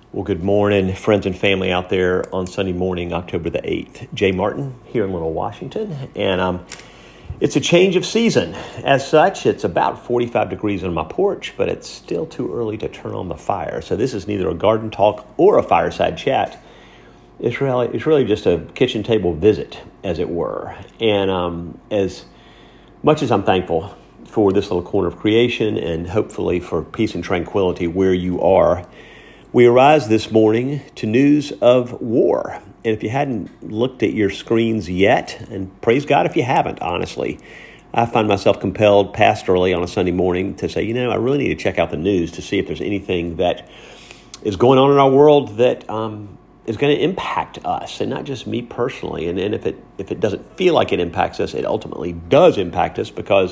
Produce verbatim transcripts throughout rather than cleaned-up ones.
Well, good morning, friends and family out there on Sunday morning, October the eighth. Jay Martin here in Little Washington, and um, it's a change of season. As such, it's about forty-five degrees on my porch, but it's still too early to turn on the fire. So this is neither a garden talk or a fireside chat. It's really, it's really just a kitchen table visit, as it were. And um, as much as I'm thankful for this little corner of creation and hopefully for peace and tranquility where you are, we arise this morning to news of war. And if you hadn't looked at your screens yet, and praise God if you haven't, honestly, I find myself compelled pastorally on a Sunday morning to say, you know, I really need to check out the news to see if there's anything that is going on in our world that um, is going to impact us, and not just me personally. And, and if it if it doesn't feel like it impacts us, it ultimately does impact us, because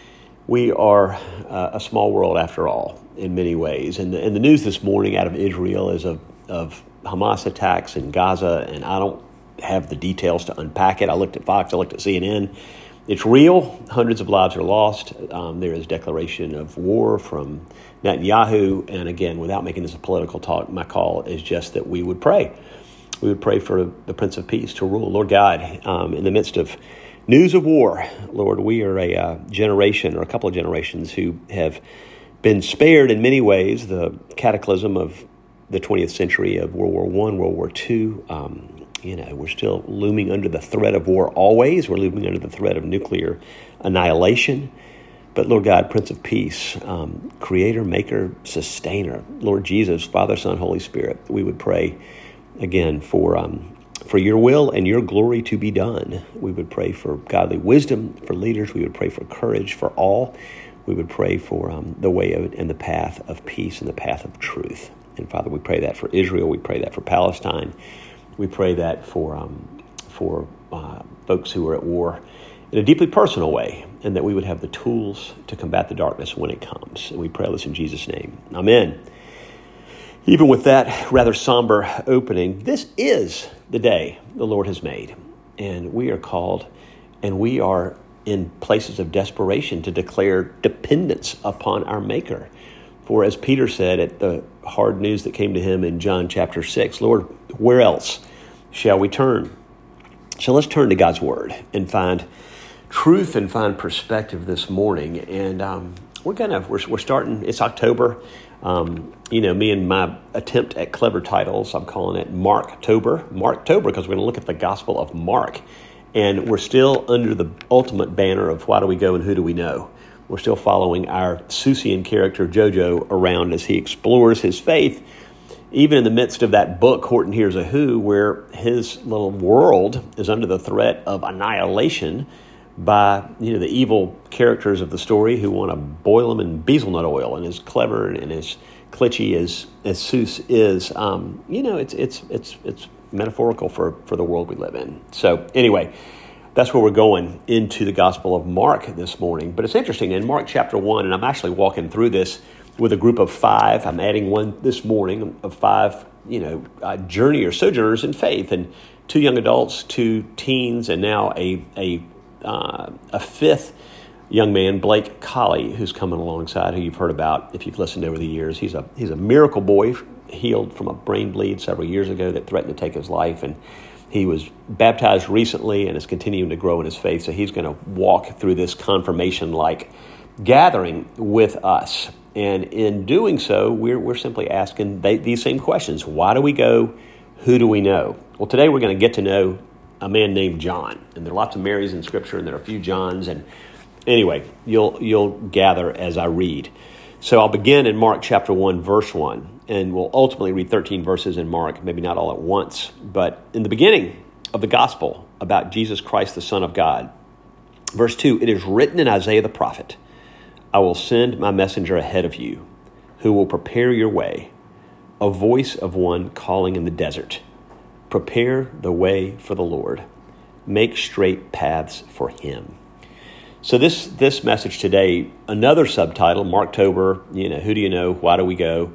we are uh, a small world after all, in many ways. And the, and the news this morning out of Israel is of, of Hamas attacks in Gaza, and I don't have the details to unpack it. I looked at Fox, I looked at C N N. It's real. Hundreds of lives are lost. Um, there is declaration of war from Netanyahu. And again, without making this a political talk, my call is just that we would pray. We would pray for the Prince of Peace to rule. Lord God, um, in the midst of news of war, Lord, we are a uh, generation or a couple of generations who have been spared in many ways the cataclysm of the twentieth century, of World War One, World War Two. Um, you know, we're still looming under the threat of war always. We're looming under the threat of nuclear annihilation. But Lord God, Prince of Peace, um, Creator, Maker, Sustainer, Lord Jesus, Father, Son, Holy Spirit, we would pray again for um, for your will and your glory to be done. We would pray for godly wisdom for leaders. We would pray for courage for all. We would pray for um, the way of, and the path of peace and the path of truth. And Father, we pray that for Israel. We pray that for Palestine. We pray that for um, for uh, folks who are at war in a deeply personal way, and that we would have the tools to combat the darkness when it comes. And we pray this in Jesus' name. Amen. Even with that rather somber opening, this is the day the Lord has made. And we are called, and we are in places of desperation to declare dependence upon our Maker. For as Peter said at the hard news that came to him in John chapter six, Lord, where else shall we turn? So let's turn to God's Word and find truth and find perspective this morning. And um, we're gonna we're, we're starting. It's October. Um, you know, me and my attempt at clever titles, I'm calling it Marktober, Marktober, because we're going to look at the Gospel of Mark. And we're still under the ultimate banner of why do we go and who do we know? We're still following our Seussian character Jojo around as he explores his faith, even in the midst of that book, Horton Hears a Who, where his little world is under the threat of annihilation by, you know, the evil characters of the story who want to boil him in bezelnut oil. And as clever and as glitchy as as Seuss is, um, you know, it's it's it's it's metaphorical for for the world we live in. So anyway, that's where we're going into the Gospel of Mark this morning. But it's interesting, in Mark chapter one, and I'm actually walking through this with a group of five. I'm adding one this morning of five, you know, uh, journey or sojourners in faith, and two young adults, two teens, and now a a Uh, a fifth young man, Blake Colley, who's coming alongside, who you've heard about if you've listened over the years. He's a he's a miracle boy, healed from a brain bleed several years ago that threatened to take his life, and he was baptized recently and is continuing to grow in his faith. So he's going to walk through this confirmation-like gathering with us, and in doing so, we're we're simply asking they, these same questions: why do we go? Who do we know? Well, today we're going to get to know a man named John, and there are lots of Marys in Scripture, and there are a few Johns, and anyway, you'll you'll gather as I read. So I'll begin in Mark chapter one, verse one, and we'll ultimately read thirteen verses in Mark, maybe not all at once, but in the beginning of the gospel about Jesus Christ, the Son of God. Verse two, it is written in Isaiah the prophet, I will send my messenger ahead of you, who will prepare your way, a voice of one calling in the desert. Prepare the way for the Lord. Make straight paths for him. So this this message today, another subtitle, Marktober, you know, who do you know, why do we go,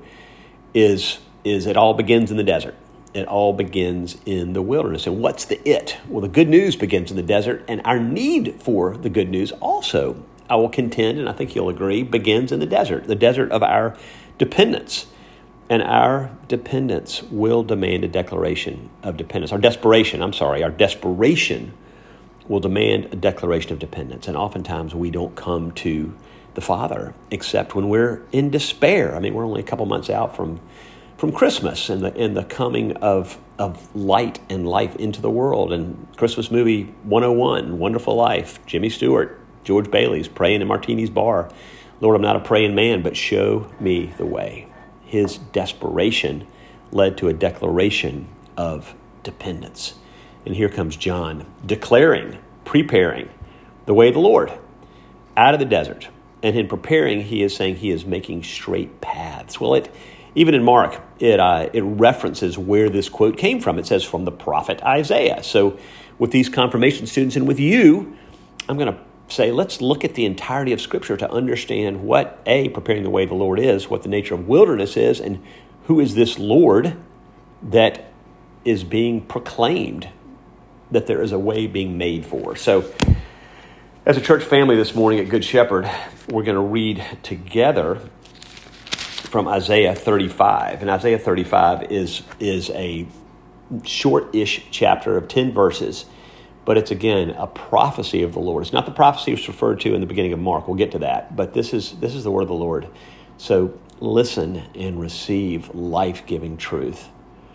is, is it all begins in the desert. It all begins in the wilderness. And what's the it? Well, the good news begins in the desert, and our need for the good news also, I will contend, and I think you'll agree, begins in the desert, the desert of our dependence. And our dependence will demand a declaration of dependence. Our desperation, I'm sorry, our desperation will demand a declaration of dependence. And oftentimes we don't come to the Father except when we're in despair. I mean, we're only a couple months out from from Christmas and the and the coming of of light and life into the world. And Christmas movie one oh one, Wonderful Life, Jimmy Stewart, George Bailey's praying in Martini's bar. Lord, I'm not a praying man, but show me the way. His desperation led to a declaration of dependence. And here comes John declaring, preparing the way of the Lord out of the desert. And in preparing, he is saying he is making straight paths. Well, it even in Mark, it uh, it references where this quote came from. It says from the prophet Isaiah. So with these confirmation students and with you, I'm going to say, let's look at the entirety of Scripture to understand what, A, preparing the way of the Lord is, what the nature of wilderness is, and who is this Lord that is being proclaimed, that there is a way being made for. So as a church family this morning at Good Shepherd, we're going to read together from Isaiah thirty-five. And Isaiah thirty-five is, is a short-ish chapter of ten verses, but it's, again, a prophecy of the Lord. It's not the prophecy that's referred to in the beginning of Mark. We'll get to that. But this is this is the word of the Lord. So listen and receive life-giving truth.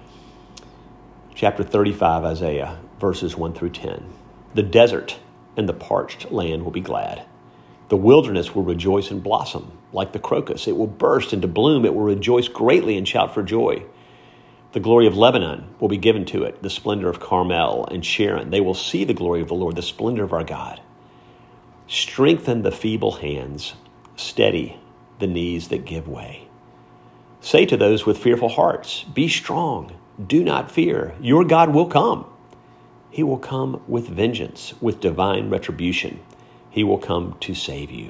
Chapter thirty-five, Isaiah, verses one through ten. The desert and the parched land will be glad. The wilderness will rejoice and blossom like the crocus. It will burst into bloom. It will rejoice greatly and shout for joy. The glory of Lebanon will be given to it, the splendor of Carmel and Sharon. They will see the glory of the Lord, the splendor of our God. Strengthen the feeble hands, steady the knees that give way. Say to those with fearful hearts, be strong, do not fear. Your God will come. He will come with vengeance, with divine retribution. He will come to save you.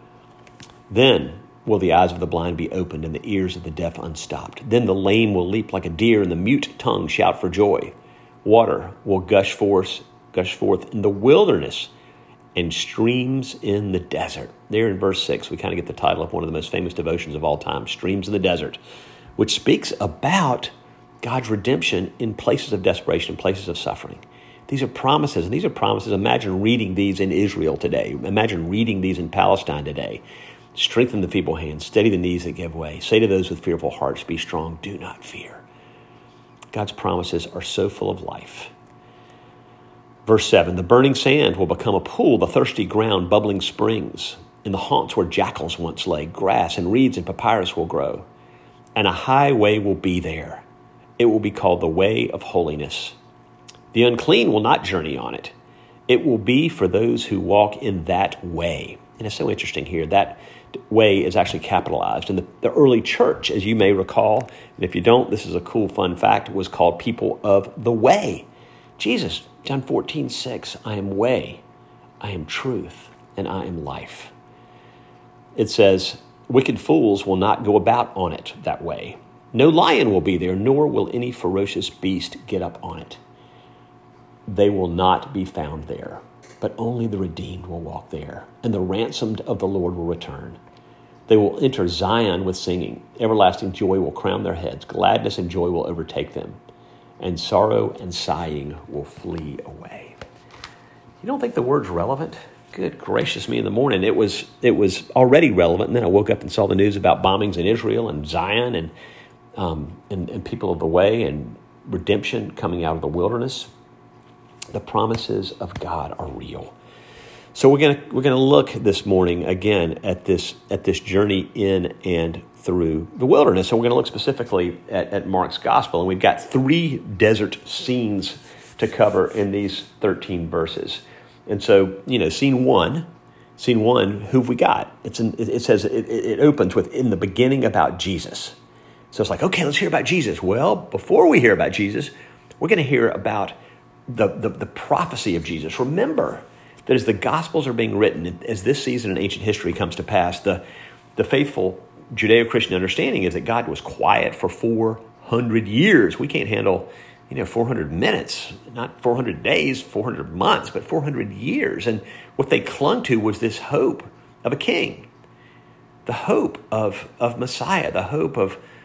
Then will the eyes of the blind be opened and the ears of the deaf unstopped. Then the lame will leap like a deer and the mute tongue shout for joy. Water will gush forth, gush forth in the wilderness and streams in the desert. There in verse six, we kind of get the title of one of the most famous devotions of all time, Streams in the Desert, which speaks about God's redemption in places of desperation, places of suffering. These are promises, and these are promises. Imagine reading these in Israel today. Imagine reading these in Palestine today. Strengthen the feeble hands, steady the knees that give way. Say to those with fearful hearts, be strong, do not fear. God's promises are so full of life. Verse seven, the burning sand will become a pool, the thirsty ground, bubbling springs. In the haunts where jackals once lay, grass and reeds and papyrus will grow. And a highway will be there. It will be called the way of holiness. The unclean will not journey on it. It will be for those who walk in that way. And it's so interesting here. That way is actually capitalized. And the, the early church, as you may recall, and if you don't, this is a cool fun fact, was called people of the way. Jesus, John fourteen six, I am way, I am truth, and I am life. It says, wicked fools will not go about on it that way. No lion will be there, nor will any ferocious beast get up on it. They will not be found there, but only the redeemed will walk there, and the ransomed of the Lord will return. They will enter Zion with singing. Everlasting joy will crown their heads. Gladness and joy will overtake them, and sorrow and sighing will flee away. You don't think the word's relevant? Good gracious me, in the morning it was it was already relevant, and then I woke up and saw the news about bombings in Israel and Zion and um, and, and people of the way and redemption coming out of the wilderness. The promises of God are real. So we're gonna we're gonna look this morning again at this at this journey in and through the wilderness. So we're gonna look specifically at, at Mark's gospel, and we've got three desert scenes to cover in these thirteen verses. And so, you know, scene one, scene one, who've we got? It's in, it says it, it opens with in the beginning about Jesus. So it's like, okay, let's hear about Jesus. Well, before we hear about Jesus, we're going to hear about the, the, the prophecy of Jesus. Remember that as the Gospels are being written, as this season in ancient history comes to pass, the, the faithful Judeo-Christian understanding is that God was quiet for four hundred years. We can't handle, you know, four hundred minutes, not four hundred days, four hundred months, but four hundred years. And what they clung to was this hope of a king, the hope of, of Messiah, the hope of,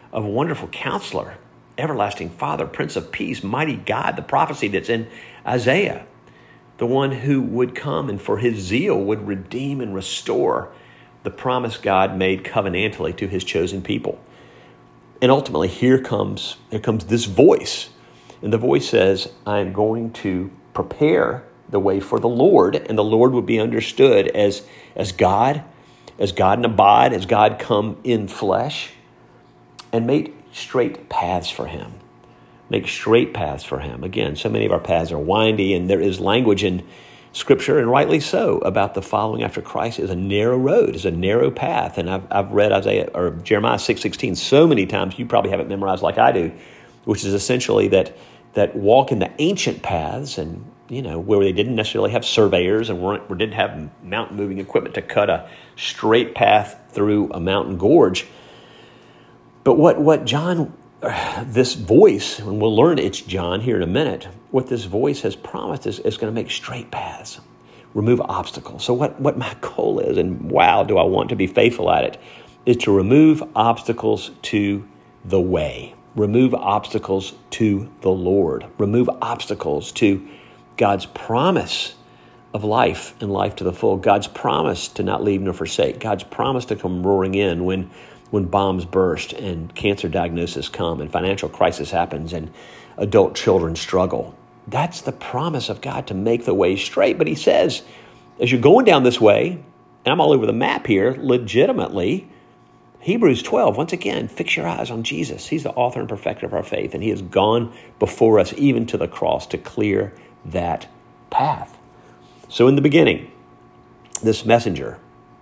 of Wonderful Counselor, Everlasting Father, Prince of Peace, Mighty God, the prophecy that's in Isaiah, the one who would come and for his zeal would redeem and restore the promise God made covenantally to his chosen people. And ultimately, here comes, here comes this voice. And the voice says, I am going to prepare the way for the Lord. And the Lord would be understood as, as God, as God and abide, as God come in flesh, and make straight paths for him. Make straight paths for him. Again, so many of our paths are windy, and there is language in Scripture, and rightly so, about the following after Christ is a narrow road, is a narrow path. And I've, I've read Isaiah or Jeremiah six sixteen so many times, you probably have it memorized like I do, which is essentially that that walk in the ancient paths, and you know, where they didn't necessarily have surveyors and weren't, or didn't have mountain moving equipment to cut a straight path through a mountain gorge. But what, what John, this voice, and we'll learn it's John here in a minute, what this voice has promised is, is going to make straight paths, remove obstacles. So what, what my goal is, and wow, do I want to be faithful at it, is to remove obstacles to the way, remove obstacles to the Lord, remove obstacles to God's promise of life and life to the full, God's promise to not leave nor forsake, God's promise to come roaring in when when bombs burst and cancer diagnosis come and financial crisis happens and adult children struggle. That's the promise of God to make the way straight. But he says, as you're going down this way, and I'm all over the map here, legitimately, Hebrews twelve, once again, fix your eyes on Jesus. He's the author and perfecter of our faith, and he has gone before us even to the cross to clear that path. So in the beginning, this messenger,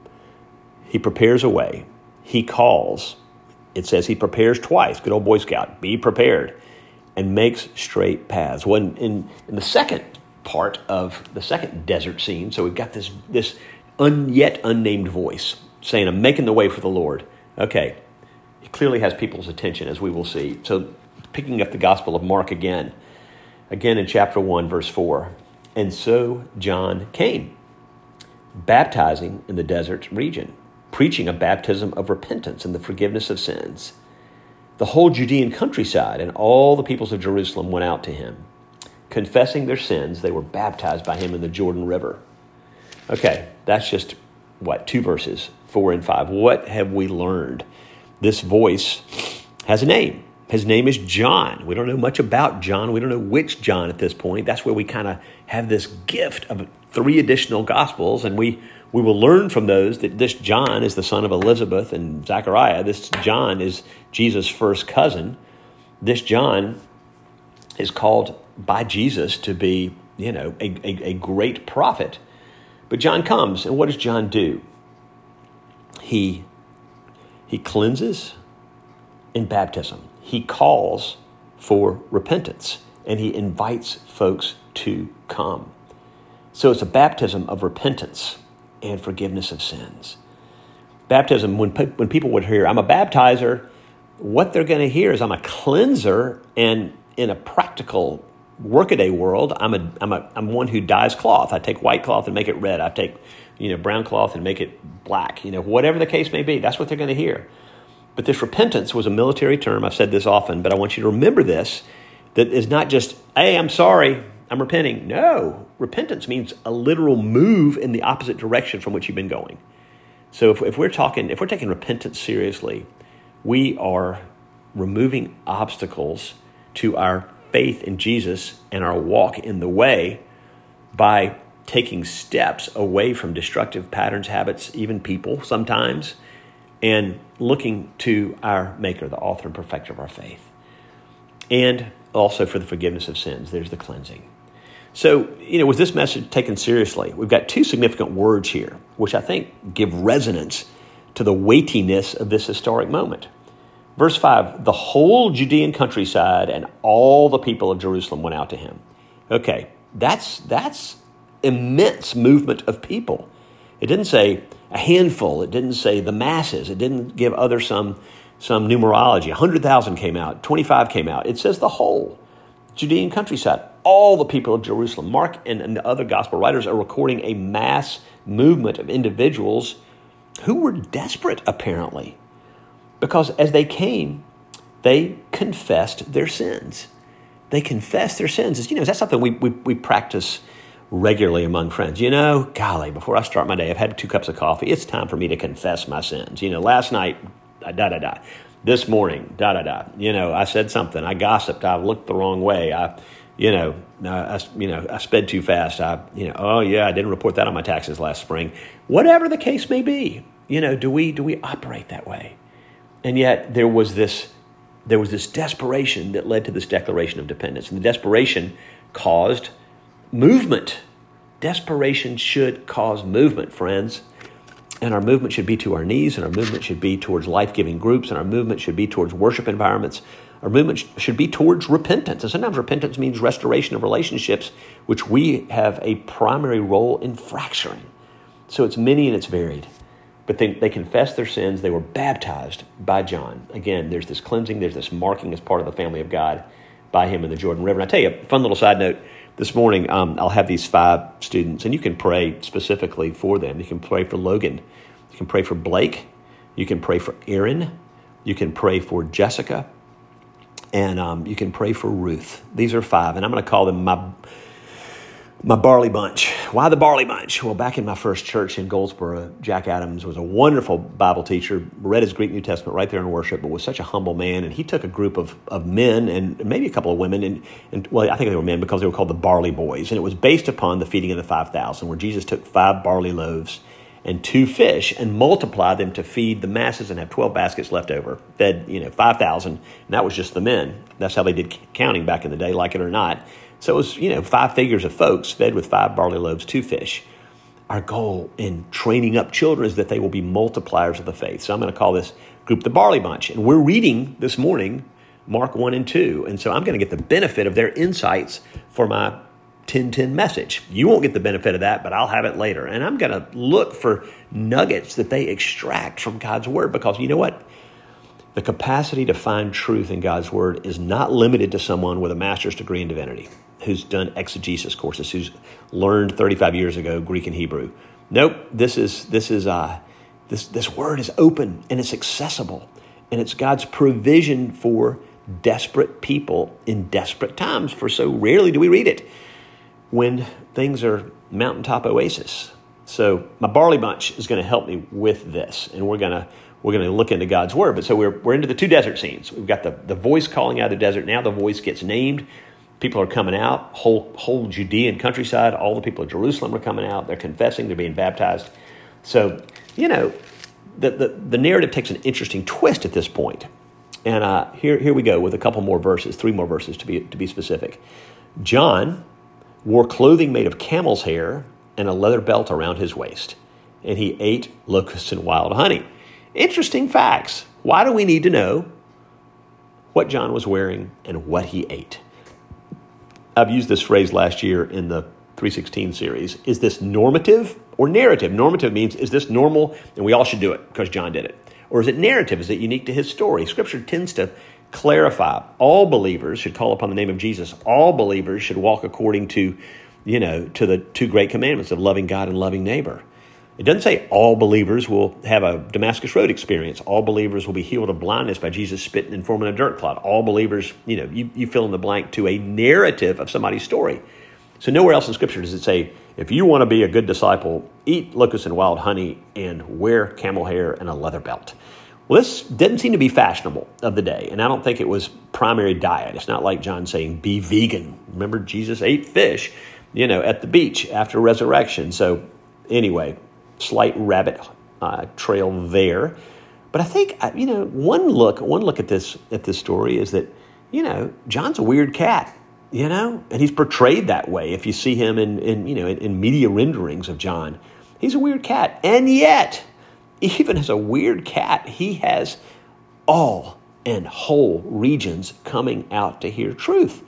he prepares a way. He calls. It says he prepares twice. Good old Boy Scout. Be prepared. And makes straight paths. When in, in the second part of the second desert scene, so we've got this, this un, yet unnamed voice saying, I'm making the way for the Lord. Okay. He clearly has people's attention, as we will see. So picking up the Gospel of Mark again. Again in chapter one, verse four. And so John came, baptizing in the desert region, preaching a baptism of repentance and the forgiveness of sins. The whole Judean countryside and all the peoples of Jerusalem went out to him. Confessing their sins, they were baptized by him in the Jordan River. Okay, that's just, what, two verses, four and five. What have we learned? This voice has a name. His name is John. We don't know much about John. We don't know which John at this point. That's where we kind of have this gift of three additional Gospels, and we We will learn from those that this John is the son of Elizabeth and Zechariah. This John is Jesus' first cousin. This John is called by Jesus to be, you know, a, a, a great prophet. But John comes, and what does John do? He, he cleanses in baptism. He calls for repentance, and he invites folks to come. So it's a baptism of repentance and forgiveness of sins. Baptism, when when people would hear, I'm a baptizer, what they're going to hear is I'm a cleanser, and in a practical workaday world, I'm a I'm a I'm one who dyes cloth. I take white cloth and make it red. I take, you know, brown cloth and make it black. You know, whatever the case may be, that's what they're going to hear. But this repentance was a military term. I've said this often, but I want you to remember this, that is not just, hey, I'm sorry, I'm repenting. No, repentance means a literal move in the opposite direction from which you've been going. So if, if we're talking, if we're taking repentance seriously, we are removing obstacles to our faith in Jesus and our walk in the way by taking steps away from destructive patterns, habits, even people sometimes, and looking to our Maker, the author and perfecter of our faith. And also for the forgiveness of sins, there's the cleansing. So, you know, with this message taken seriously, we've got two significant words here, which I think give resonance to the weightiness of this historic moment. Verse five, the whole Judean countryside and all the people of Jerusalem went out to him. Okay, that's that's immense movement of people. It didn't say a handful. It didn't say the masses. It didn't give other some, some numerology. one hundred thousand came out, twenty-five came out. It says the whole Judean countryside, all the people of Jerusalem. Mark and, and the other gospel writers are recording a mass movement of individuals who were desperate, apparently, because as they came they confessed their sins. They confessed their sins. You know, that's something we, we, we practice regularly among friends. You know, golly, before I start my day, I've had two cups of coffee. It's time for me to confess my sins. You know, last night, da-da-da. This morning, da-da-da. You know, I said something. I gossiped. I looked the wrong way. I, you know, I, you know, I sped too fast. I, you know, oh, yeah, I didn't report that on my taxes last spring. Whatever the case may be, you know, do we do we operate that way? And yet there was this there was this desperation that led to this declaration of dependence. And the desperation caused movement. Desperation should cause movement, friends. And our movement should be to our knees, and our movement should be towards life-giving groups, and our movement should be towards worship environments. Our movement sh- should be towards repentance. And sometimes repentance means restoration of relationships, which we have a primary role in fracturing. So it's many and it's varied. But they, they confessed their sins. They were baptized by John. Again, there's this cleansing. There's this marking as part of the family of God by him in the Jordan River. And I tell you, a fun little side note, this morning um, I'll have these five students, and you can pray specifically for them. You can pray for Logan. You can pray for Blake. You can pray for Aaron. You can pray for Jessica. And um, you can pray for Ruth. These are five, and I'm going to call them my My Barley Bunch. Why the Barley Bunch? Well, back in my first church in Goldsboro, Jack Adams was a wonderful Bible teacher, read his Greek New Testament right there in worship, but was such a humble man. And he took a group of, of men and maybe a couple of women, and, and well, I think they were men because they were called the Barley Boys. And it was based upon the feeding of the five thousand, where Jesus took five barley loaves and two fish and multiplied them to feed the masses and have twelve baskets left over. Fed, you know, five thousand, and that was just the men. That's how they did counting back in the day, like it or not. So it was, you know, five figures of folks fed with five barley loaves, two fish. Our goal in training up children is that they will be multipliers of the faith. So I'm going to call this group the Barley Bunch. And we're reading this morning Mark one and two. And so I'm going to get the benefit of their insights for my ten ten message. You won't get the benefit of that, but I'll have it later. And I'm going to look for nuggets that they extract from God's word, because you know what? The capacity to find truth in God's word is not limited to someone with a master's degree in divinity, who's done exegesis courses, who's learned thirty-five years ago Greek and Hebrew. Nope, this is this is uh, this this word is open and it's accessible, and it's God's provision for desperate people in desperate times. For so rarely do we read it when things are mountaintop oasis. So my Barley Bunch is going to help me with this, and we're gonna we're gonna look into God's word. But so we're we're into the two desert scenes. We've got the the voice calling out of the desert. Now the voice gets named. People are coming out, whole whole Judean countryside, all the people of Jerusalem are coming out. They're confessing, they're being baptized. So, you know, the the, the narrative takes an interesting twist at this point. And uh, here here we go with a couple more verses, three more verses to be to be specific. John wore clothing made of camel's hair and a leather belt around his waist, and he ate locusts and wild honey. Interesting facts. Why do we need to know what John was wearing and what he ate? I've used this phrase last year in the three sixteen series. Is this normative or narrative? Normative means, is this normal and we all should do it because John did it? Or is it narrative? Is it unique to his story? Scripture tends to clarify. All believers should call upon the name of Jesus. All believers should walk according to, you know, to the two great commandments of loving God and loving neighbor. It doesn't say all believers will have a Damascus Road experience. All believers will be healed of blindness by Jesus spitting and forming a dirt clot. All believers, you know, you, you fill in the blank to a narrative of somebody's story. So nowhere else in Scripture does it say, if you want to be a good disciple, eat locusts and wild honey and wear camel hair and a leather belt. Well, this didn't seem to be fashionable of the day, and I don't think it was primary diet. It's not like John saying, be vegan. Remember, Jesus ate fish, you know, at the beach after resurrection. So anyway, slight rabbit uh, trail there. But I think, you know, one look, one look at this, at this story is that, you know, John's a weird cat, you know, and he's portrayed that way. If you see him in, in you know, in, in media renderings of John, he's a weird cat. And yet, even as a weird cat, he has all and whole regions coming out to hear truth.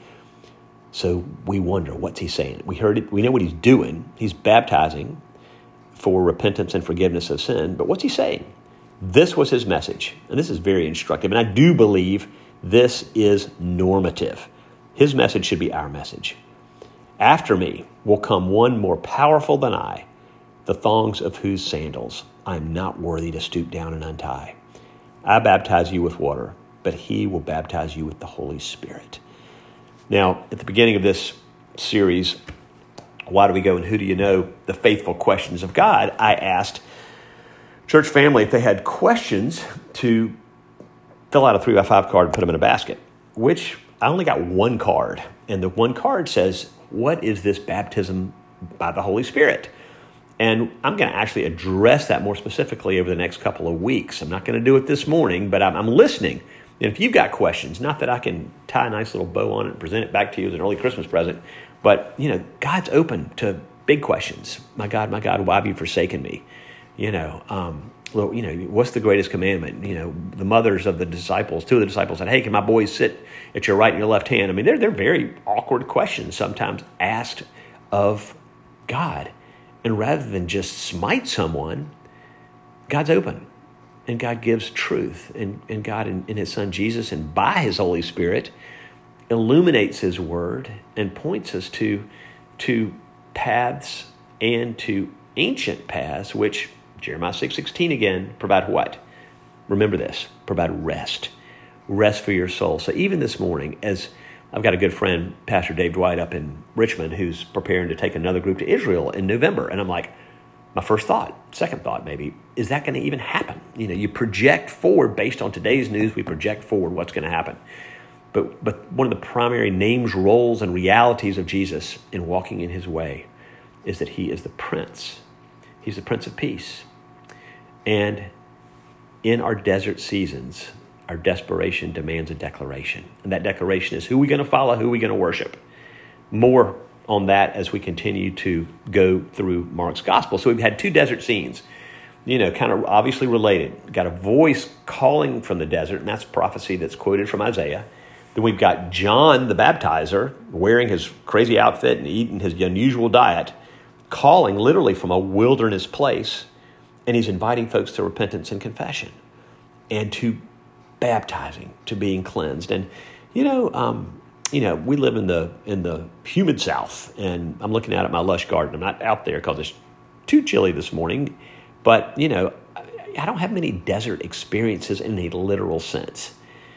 So we wonder, what's he saying? We heard it. We know what he's doing. He's baptizing for repentance and forgiveness of sin. But what's he saying? This was his message. And this is very instructive. And I do believe this is normative. His message should be our message. After me will come one more powerful than I, the thongs of whose sandals I am not worthy to stoop down and untie. I baptize you with water, but he will baptize you with the Holy Spirit. Now, at the beginning of this series, Why Do We Go and Who Do You Know? The Faithful Questions of God, I asked church family if they had questions to fill out a three by five card and put them in a basket, which I only got one card. And the one card says, what is this baptism by the Holy Spirit? And I'm going to actually address that more specifically over the next couple of weeks. I'm not going to do it this morning, but I'm, I'm listening. And if you've got questions, not that I can tie a nice little bow on it and present it back to you as an early Christmas present, but, you know, God's open to big questions. My God, my God, why have you forsaken me? You know, um, well, you know, what's the greatest commandment? You know, the mothers of the disciples, two of the disciples said, hey, can my boys sit at your right and your left hand? I mean, they're, they're very awkward questions sometimes asked of God. And rather than just smite someone, God's open. And God gives truth. And, and God in, in his son Jesus and by his Holy Spirit illuminates his word and points us to, to paths and to ancient paths, which Jeremiah six sixteen again, provide what? Remember this, provide rest. Rest for your soul. So even this morning, as I've got a good friend, Pastor Dave Dwight up in Richmond, who's preparing to take another group to Israel in November. And I'm like, my first thought, second thought maybe, is that going to even happen? You know, you project forward based on today's news, we project forward what's going to happen. But but one of the primary names, roles, and realities of Jesus in walking in his way is that he is the Prince. He's the Prince of Peace. And in our desert seasons, our desperation demands a declaration. And that declaration is who are we going to follow, who are we going to worship? More on that as we continue to go through Mark's gospel. So we've had two desert scenes, you know, kind of obviously related. We've got a voice calling from the desert, and that's prophecy that's quoted from Isaiah. Then we've got John the baptizer wearing his crazy outfit and eating his unusual diet, calling literally from a wilderness place, and he's inviting folks to repentance and confession and to baptizing, to being cleansed. And, you know, um, you know, we live in the in the humid South, and I'm looking out at my lush garden. I'm not out there because it's too chilly this morning, but, you know, I don't have many desert experiences in a literal sense.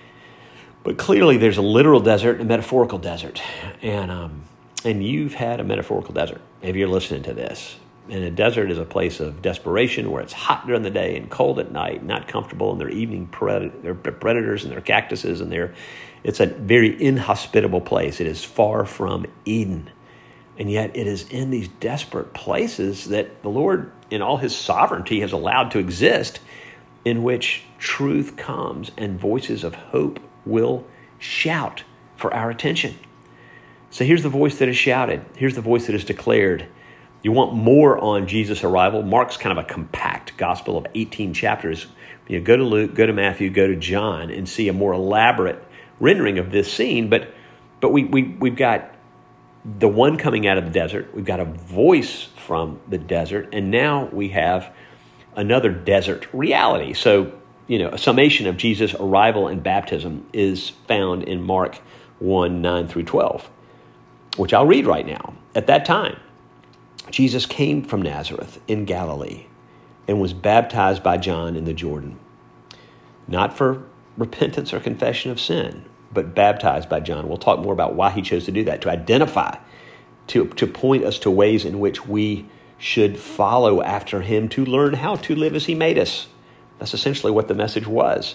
But clearly there's a literal desert and a metaphorical desert. And um, and you've had a metaphorical desert if you're listening to this. And a desert is a place of desperation where it's hot during the day and cold at night, not comfortable, and they're evening pred- they're predators and they're cactuses, and they're it's a very inhospitable place. It is far from Eden. And yet it is in these desperate places that the Lord, in all his sovereignty, has allowed to exist, in which truth comes and voices of hope will shout for our attention. So here's the voice that is shouted. Here's the voice that is declared. You want more on Jesus' arrival? Mark's kind of a compact gospel of eighteen chapters. You know, go to Luke, go to Matthew, go to John, and see a more elaborate rendering of this scene. But but we, we, we've got the one coming out of the desert. We've got a voice from the desert. And now we have another desert reality. So, you know, a summation of Jesus' arrival and baptism is found in Mark one, nine through twelve, which I'll read right now. At that time, Jesus came from Nazareth in Galilee and was baptized by John in the Jordan, not for repentance or confession of sin, but baptized by John. We'll talk more about why he chose to do that, to identify, to, to point us to ways in which we should follow after him, to learn how to live as he made us. That's essentially what the message was.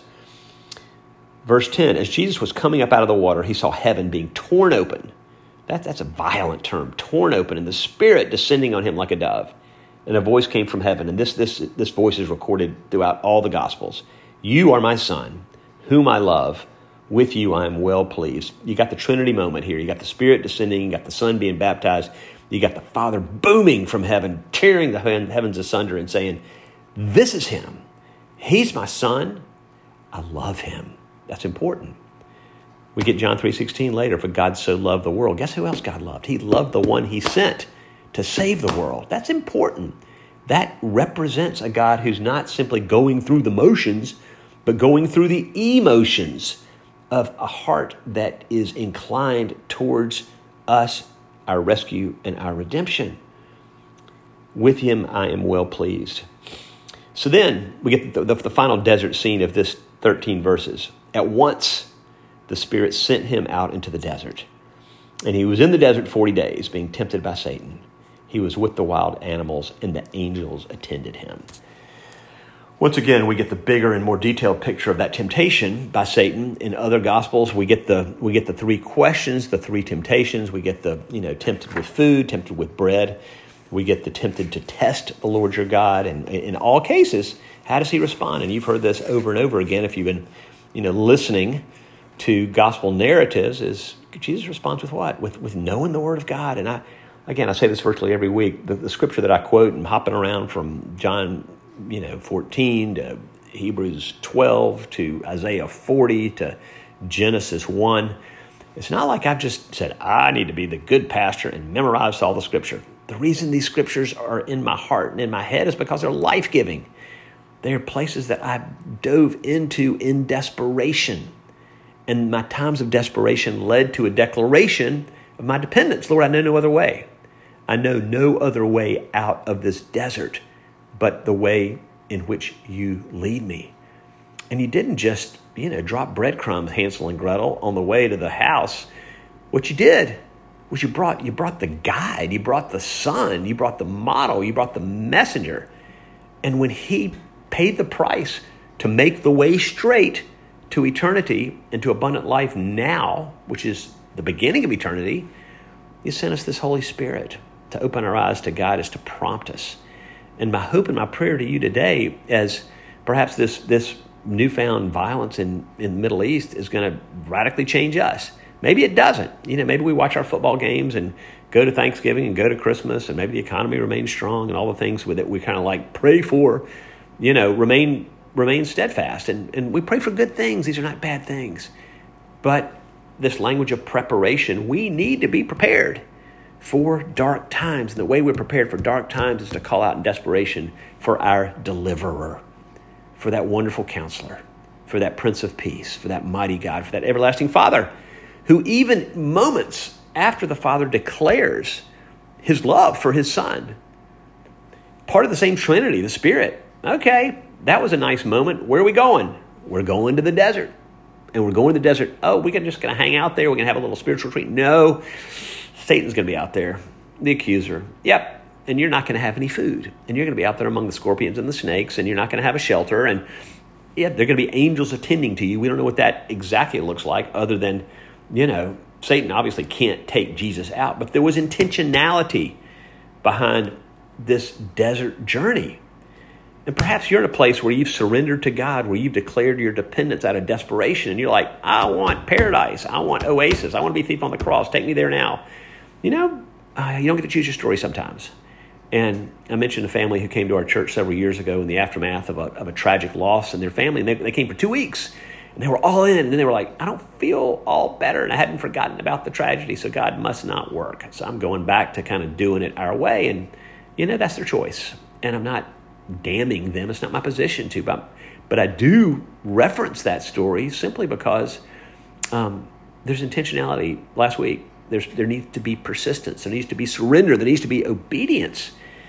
Verse ten, as Jesus was coming up out of the water, he saw heaven being torn open. That, that's a violent term, torn open, and the Spirit descending on him like a dove. And a voice came from heaven, and this, this, this voice is recorded throughout all the Gospels. You are my Son, whom I love. With you I am well pleased. You got the Trinity moment here. You got the Spirit descending, you got the Son being baptized, you got the Father booming from heaven, tearing the heavens asunder and saying, this is him. He's my Son. I love him. That's important. We get John three sixteen later, for God so loved the world. Guess who else God loved? He loved the one he sent to save the world. That's important. That represents a God who's not simply going through the motions, but going through the emotions of a heart that is inclined towards us, our rescue, and our redemption. With him I am well pleased. So then we get the, the, the final desert scene of this thirteen verses. At once, the Spirit sent him out into the desert. And he was in the desert forty days, being tempted by Satan. He was with the wild animals, and the angels attended him. Once again, we get the bigger and more detailed picture of that temptation by Satan. In other Gospels, we get the we get the three questions, the three temptations. We get the, you know, tempted with food, tempted with bread. We get the tempted to test the Lord your God. And in all cases, how does he respond? And you've heard this over and over again if you've been, you know, listening to gospel narratives, is Jesus responds with what? With with knowing the Word of God. And I, again, I say this virtually every week. The, the scripture that I quote and hopping around from John, you know, fourteen to Hebrews twelve to Isaiah forty to Genesis one. It's not like I've just said, I need to be the good pastor and memorize all the scripture. The reason these scriptures are in my heart and in my head is because they're life-giving. They are places that I dove into in desperation. And my times of desperation led to a declaration of my dependence. Lord, I know no other way. I know no other way out of this desert but the way in which you lead me. And you didn't just, you know, drop breadcrumbs, Hansel and Gretel, on the way to the house. What you did was you brought you brought the guide, you brought the son, you brought the model, you brought the messenger. And when he paid the price to make the way straight to eternity and to abundant life now, which is the beginning of eternity, you sent us this Holy Spirit to open our eyes, to guide us, to prompt us. And my hope and my prayer to you today, as perhaps this this newfound violence in, in the Middle East is going to radically change us. Maybe it doesn't. You know, maybe we watch our football games and go to Thanksgiving and go to Christmas, and maybe the economy remains strong and all the things with it we kind of like pray for, you know, remain remain steadfast. And, and we pray for good things. These are not bad things. But this language of preparation, we need to be prepared for dark times. And the way we're prepared for dark times is to call out in desperation for our deliverer, for that wonderful counselor, for that Prince of Peace, for that mighty God, for that everlasting Father, who even moments after the Father declares his love for his Son, part of the same Trinity, the Spirit. Okay, that was a nice moment. Where are we going? We're going to the desert. And we're going to the desert. Oh, we're just going to hang out there. We're going to have a little spiritual retreat. No, Satan's going to be out there, the accuser. Yep. And you're not going to have any food. And you're going to be out there among the scorpions and the snakes, and you're not going to have a shelter. And yeah, there are going to be angels attending to you. We don't know what that exactly looks like, other than, you know, Satan obviously can't take Jesus out. But there was intentionality behind this desert journey. And perhaps you're in a place where you've surrendered to God, where you've declared your dependence out of desperation, and you're like, I want paradise. I want oasis. I want to be thief on the cross. Take me there now. You know, uh, you don't get to choose your story sometimes. And I mentioned a family who came to our church several years ago in the aftermath of a, of a tragic loss in their family. And they, they came for two weeks, and they were all in. And then they were like, I don't feel all better, and I hadn't forgotten about the tragedy, so God must not work. So I'm going back to kind of doing it our way. And, you know, that's their choice. And I'm not damning them. It's not my position to, but, but I do reference that story simply because um, there's intentionality. Last week, there's, there needs to be persistence. There needs to be surrender. There needs to be obedience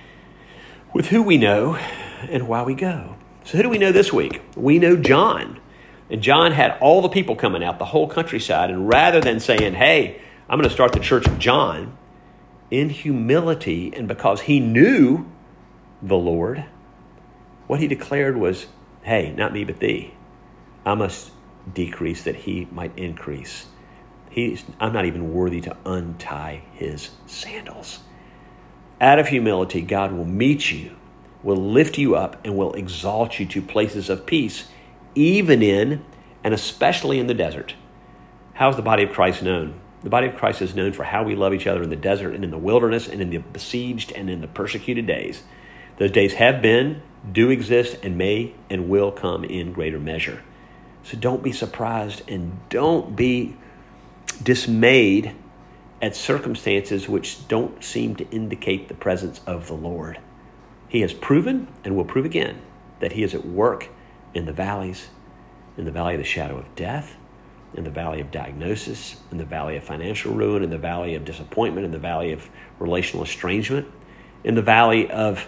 with who we know and why we go. So who do we know this week? We know John. And John had all the people coming out, the whole countryside. And rather than saying, hey, I'm going to start the Church of John, in humility and because he knew the Lord, what he declared was, hey, not me but thee. I must decrease that he might increase. He's, I'm not even worthy to untie his sandals. Out of humility, God will meet you, will lift you up, and will exalt you to places of peace, even in and especially in the desert. How is the body of Christ known? The body of Christ is known for how we love each other in the desert and in the wilderness and in the besieged and in the persecuted days. Those days have been, do exist, and may and will come in greater measure. So don't be surprised and don't be dismayed at circumstances which don't seem to indicate the presence of the Lord. He has proven and will prove again that he is at work in the valleys, in the valley of the shadow of death, in the valley of diagnosis, in the valley of financial ruin, in the valley of disappointment, in the valley of relational estrangement, in the valley of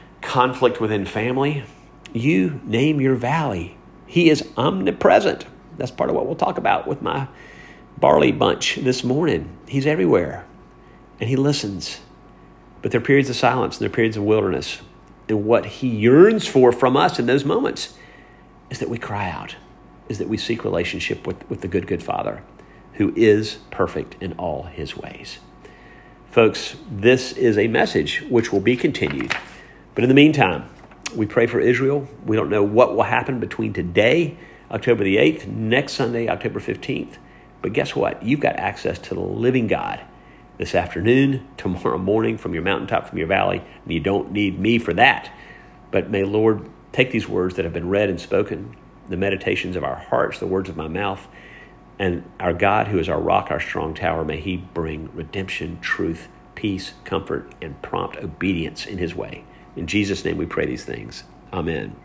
conflict within family. You name your valley. He is omnipresent. That's part of what we'll talk about with my barley bunch this morning. He's everywhere, and he listens. But there are periods of silence, and there are periods of wilderness. And what he yearns for from us in those moments is that we cry out, is that we seek relationship with, with the good, good Father who is perfect in all his ways. Folks, this is a message which will be continued. But in the meantime, we pray for Israel. We don't know what will happen between today, October the eighth, next Sunday, October fifteenth. But guess what? You've got access to the living God this afternoon, tomorrow morning, from your mountaintop, from your valley, and you don't need me for that. But may Lord take these words that have been read and spoken, the meditations of our hearts, the words of my mouth, and our God, who is our rock, our strong tower, may he bring redemption, truth, peace, comfort, and prompt obedience in his way. In Jesus' name we pray these things. Amen.